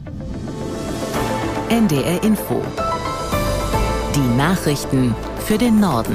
NDR Info. Die Nachrichten für den Norden.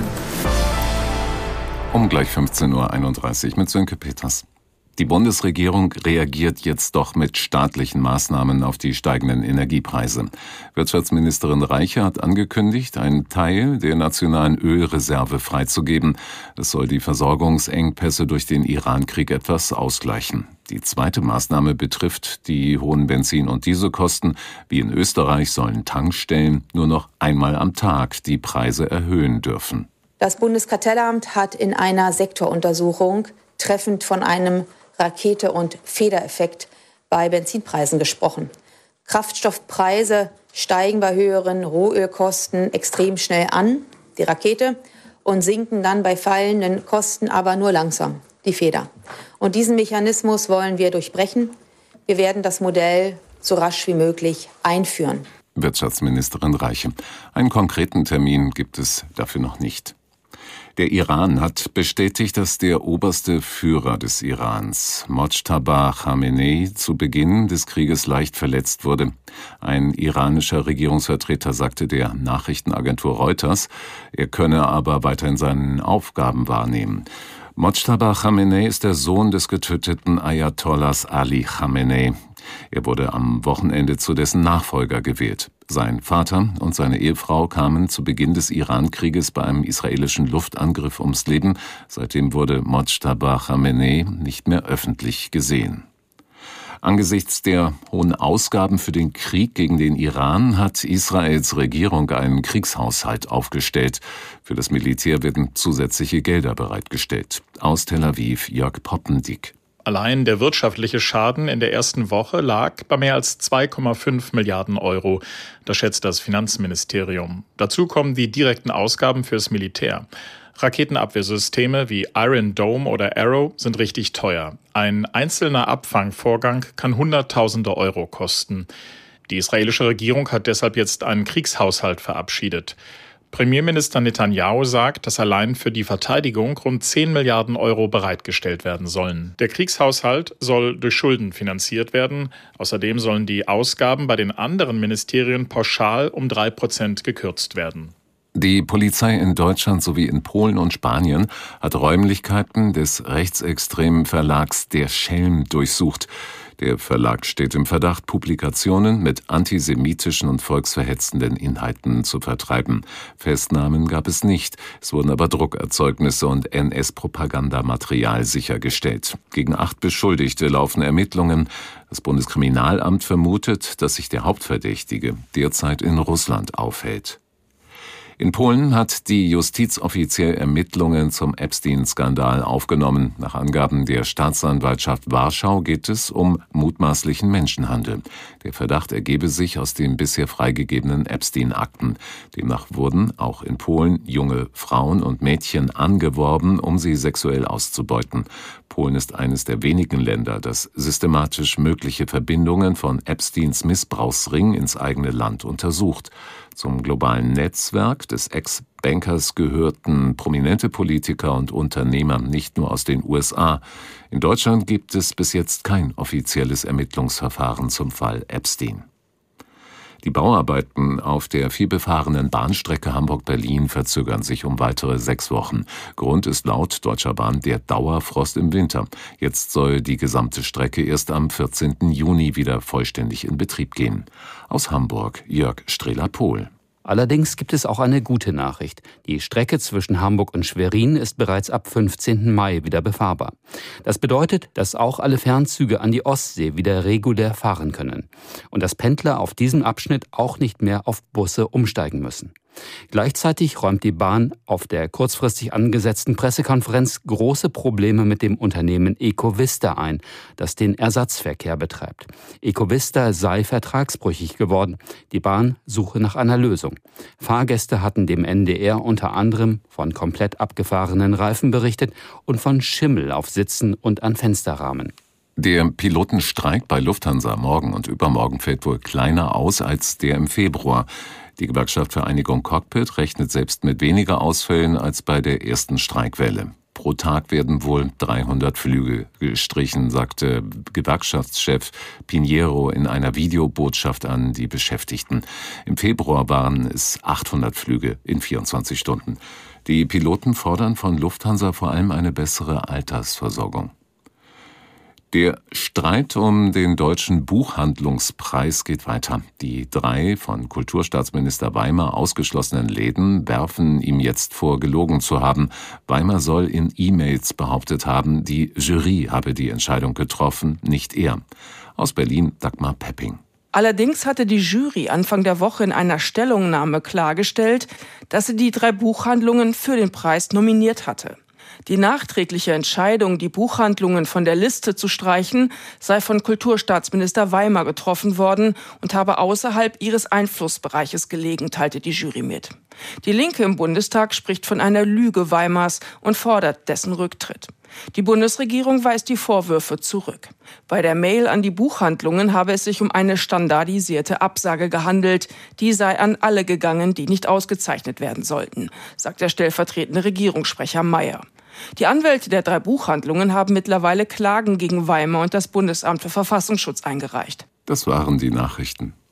Um gleich 15:31 Uhr mit Sönke Peters. Die Bundesregierung reagiert jetzt doch mit staatlichen Maßnahmen auf die steigenden Energiepreise. Wirtschaftsministerin Reiche hat angekündigt, einen Teil der nationalen Ölreserve freizugeben. Das soll die Versorgungsengpässe durch den Iran-Krieg etwas ausgleichen. Die zweite Maßnahme betrifft die hohen Benzin- und Dieselkosten. Wie in Österreich sollen Tankstellen nur noch einmal am Tag die Preise erhöhen dürfen. Das Bundeskartellamt hat in einer Sektoruntersuchung treffend von einem Rakete- und Federeffekt bei Benzinpreisen gesprochen. Kraftstoffpreise steigen bei höheren Rohölkosten extrem schnell an, die Rakete, und sinken dann bei fallenden Kosten aber nur langsam, die Feder. Und diesen Mechanismus wollen wir durchbrechen. Wir werden das Modell so rasch wie möglich einführen. Wirtschaftsministerin Reiche. Einen konkreten Termin gibt es dafür noch nicht. Der Iran hat bestätigt, dass der oberste Führer des Irans, Mojtaba Khamenei, zu Beginn des Krieges leicht verletzt wurde. Ein iranischer Regierungsvertreter sagte der Nachrichtenagentur Reuters, er könne aber weiterhin seine Aufgaben wahrnehmen. Mojtaba Khamenei ist der Sohn des getöteten Ayatollahs Ali Khamenei. Er wurde am Wochenende zu dessen Nachfolger gewählt. Sein Vater und seine Ehefrau kamen zu Beginn des Iran-Krieges bei einem israelischen Luftangriff ums Leben. Seitdem wurde Mojtaba Khamenei nicht mehr öffentlich gesehen. Angesichts der hohen Ausgaben für den Krieg gegen den Iran hat Israels Regierung einen Kriegshaushalt aufgestellt. Für das Militär werden zusätzliche Gelder bereitgestellt. Aus Tel Aviv Jörg Poppendick. Allein der wirtschaftliche Schaden in der ersten Woche lag bei mehr als 2,5 Milliarden Euro. Das schätzt das Finanzministerium. Dazu kommen die direkten Ausgaben fürs Militär. Raketenabwehrsysteme wie Iron Dome oder Arrow sind richtig teuer. Ein einzelner Abfangvorgang kann Hunderttausende Euro kosten. Die israelische Regierung hat deshalb jetzt einen Kriegshaushalt verabschiedet. Premierminister Netanyahu sagt, dass allein für die Verteidigung rund 10 Milliarden Euro bereitgestellt werden sollen. Der Kriegshaushalt soll durch Schulden finanziert werden. Außerdem sollen die Ausgaben bei den anderen Ministerien pauschal um 3% gekürzt werden. Die Polizei in Deutschland sowie in Polen und Spanien hat Räumlichkeiten des rechtsextremen Verlags Der Schelm durchsucht. Der Verlag steht im Verdacht, Publikationen mit antisemitischen und volksverhetzenden Inhalten zu vertreiben. Festnahmen gab es nicht, es wurden aber Druckerzeugnisse und NS-Propagandamaterial sichergestellt. Gegen 8 Beschuldigte laufen Ermittlungen. Das Bundeskriminalamt vermutet, dass sich der Hauptverdächtige derzeit in Russland aufhält. In Polen hat die Justiz offiziell Ermittlungen zum Epstein-Skandal aufgenommen. Nach Angaben der Staatsanwaltschaft Warschau geht es um mutmaßlichen Menschenhandel. Der Verdacht ergebe sich aus den bisher freigegebenen Epstein-Akten. Demnach wurden auch in Polen junge Frauen und Mädchen angeworben, um sie sexuell auszubeuten. Polen ist eines der wenigen Länder, das systematisch mögliche Verbindungen von Epsteins Missbrauchsring ins eigene Land untersucht. Zum globalen Netzwerk des Ex-Bankers gehörten prominente Politiker und Unternehmer nicht nur aus den USA. In Deutschland gibt es bis jetzt kein offizielles Ermittlungsverfahren zum Fall Epstein. Die Bauarbeiten auf der vielbefahrenen Bahnstrecke Hamburg-Berlin verzögern sich um weitere 6 Wochen. Grund ist laut Deutscher Bahn der Dauerfrost im Winter. Jetzt soll die gesamte Strecke erst am 14. Juni wieder vollständig in Betrieb gehen. Aus Hamburg Jörg Strehler-Pohl. Allerdings gibt es auch eine gute Nachricht. Die Strecke zwischen Hamburg und Schwerin ist bereits ab 15. Mai wieder befahrbar. Das bedeutet, dass auch alle Fernzüge an die Ostsee wieder regulär fahren können. Und dass Pendler auf diesem Abschnitt auch nicht mehr auf Busse umsteigen müssen. Gleichzeitig räumt die Bahn auf der kurzfristig angesetzten Pressekonferenz große Probleme mit dem Unternehmen Ecovista ein, das den Ersatzverkehr betreibt. Ecovista sei vertragsbrüchig geworden. Die Bahn suche nach einer Lösung. Fahrgäste hatten dem NDR unter anderem von komplett abgefahrenen Reifen berichtet und von Schimmel auf Sitzen und an Fensterrahmen. Der Pilotenstreik bei Lufthansa morgen und übermorgen fällt wohl kleiner aus als der im Februar. Die Gewerkschaft Vereinigung Cockpit rechnet selbst mit weniger Ausfällen als bei der ersten Streikwelle. Pro Tag werden wohl 300 Flüge gestrichen, sagte Gewerkschaftschef Pinheiro in einer Videobotschaft an die Beschäftigten. Im Februar waren es 800 Flüge in 24 Stunden. Die Piloten fordern von Lufthansa vor allem eine bessere Altersversorgung. Der Streit um den Deutschen Buchhandlungspreis geht weiter. Die 3 von Kulturstaatsminister Weimer ausgeschlossenen Läden werfen ihm jetzt vor, gelogen zu haben. Weimer soll in E-Mails behauptet haben, die Jury habe die Entscheidung getroffen, nicht er. Aus Berlin Dagmar Pepping. Allerdings hatte die Jury Anfang der Woche in einer Stellungnahme klargestellt, dass sie die 3 Buchhandlungen für den Preis nominiert hatte. Die nachträgliche Entscheidung, die Buchhandlungen von der Liste zu streichen, sei von Kulturstaatsminister Weimer getroffen worden und habe außerhalb ihres Einflussbereiches gelegen, teilte die Jury mit. Die Linke im Bundestag spricht von einer Lüge Weimars und fordert dessen Rücktritt. Die Bundesregierung weist die Vorwürfe zurück. Bei der Mail an die Buchhandlungen habe es sich um eine standardisierte Absage gehandelt. Die sei an alle gegangen, die nicht ausgezeichnet werden sollten, sagt der stellvertretende Regierungssprecher Mayer. Die Anwälte der 3 Buchhandlungen haben mittlerweile Klagen gegen Weimar und das Bundesamt für Verfassungsschutz eingereicht. Das waren die Nachrichten.